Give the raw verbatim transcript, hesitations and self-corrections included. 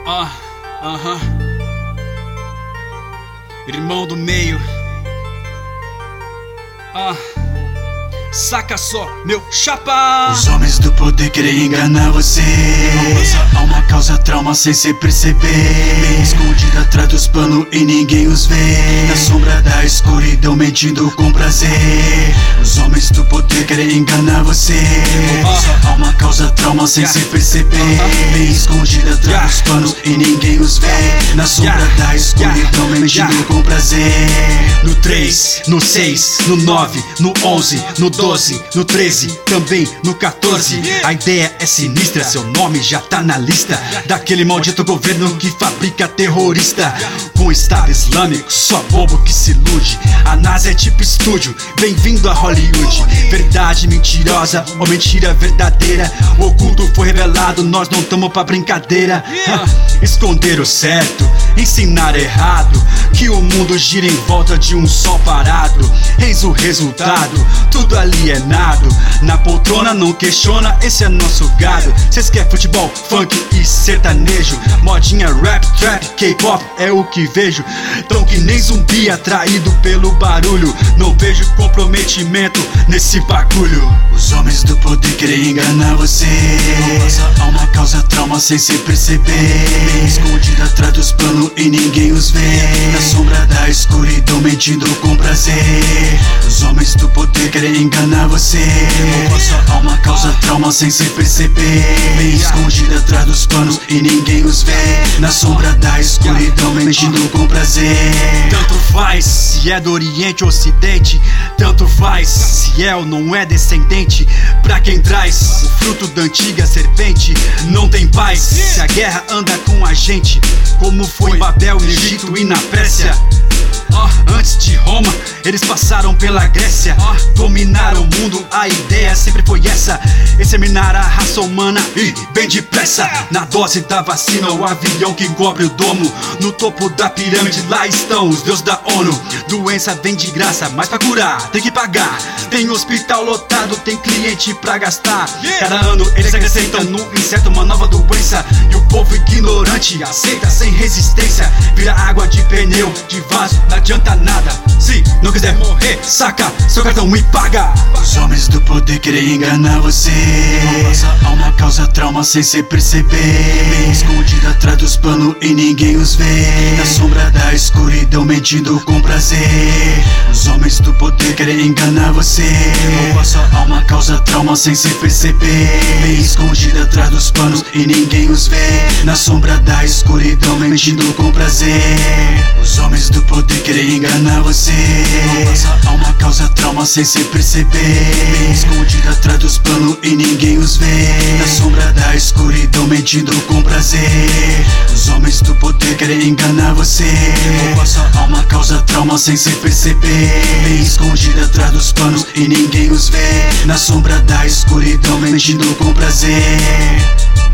Ah, aham. Irmão do meio. Ah, saca só, meu chapa. Os homens do poder querem enganar você. Nossa alma causa trauma sem se perceber. Bem escondida atrás dos panos e ninguém os vê. Na sombra da escuridão mentindo com prazer. Os homens do poder querem enganar você. Nossa alma causa trauma sem se perceber. Bem escondida atrás dos panos e ninguém os vê. Na sombra da escuridão mentindo com prazer. No três, no seis, no nove, no onze, no doze, no treze, também no quatorze. A ideia é sinistra, seu nome já tá na lista daquele maldito governo que fabrica terrorista. Com o Estado Islâmico, só bobo que se ilude. A NASA é tipo estúdio, bem-vindo a Hollywood. Verdade mentirosa ou mentira verdadeira, o oculto foi revelado, nós não tamo pra brincadeira. Esconder o certo, ensinar errado, que o mundo gira em volta de um sol parado. Eis o resultado, tudo alienado. Na poltrona não questiona, esse é nosso gado. Cês quer futebol, funk e sertanejo, modinha, rap, trap, K-pop é o que vejo. Tão que nem zumbi atraído pelo barulho. Não vejo comprometimento nesse bagulho. Os homens do poder querem enganar você. Nossa alma causa trauma sem se perceber. Bem escondida atrás dos panos e ninguém os vê. Na sombra da escuridão mentindo com prazer. Os homens do poder querem enganar você. Nossa alma causa trauma sem se perceber. Bem escondida atrás dos panos e ninguém os vê. Na sombra da escuridão mentindo com prazer. Tanto faz se é do Oriente ou Ocidente, tanto faz se é ou não é descendente. Pra quem traz o fruto da antiga serpente, não tem paz se a guerra anda com a gente. Como foi em Babel, no Egito e na Pérsia. Oh, antes de Roma, eles passaram pela Grécia. Oh, dominaram o mundo, a ideia sempre foi essa: exterminar a raça humana e bem depressa. Na dose da vacina, o avião que cobre o domo. No topo da pirâmide, lá estão os deuses da ONU. Doença vem de graça, mas pra curar tem que pagar. Tem hospital lotado, tem cliente pra gastar. Cada ano eles acrescentam no inseto uma nova doença. E o povo ignorante aceita sem resistência. Vira água de pneu, de vaso, não adianta nada. Se não quiser morrer, saca seu cartão e paga. Os homens do poder querem enganar você. Nossa alma causa trauma sem se perceber. Bem escondida atrás dos panos e ninguém os vê. Na sombra da escuridão mentindo com prazer. Os homens do poder querem enganar você. Nossa alma causa trauma sem se perceber. Bem escondida atrás dos panos e ninguém os vê. Na sombra da escuridão mentindo com prazer. Os homens do poder querem enganar você. Nossa alma causa trauma sem se perceber. Bem escondida atrás dos panos e ninguém os vê. Na sombra da escuridão mentindo com prazer. Os homens do poder querem enganar você. Nossa alma causa trauma sem se perceber. Bem escondida atrás dos panos e ninguém os vê. Na sombra da escuridão mentindo com prazer.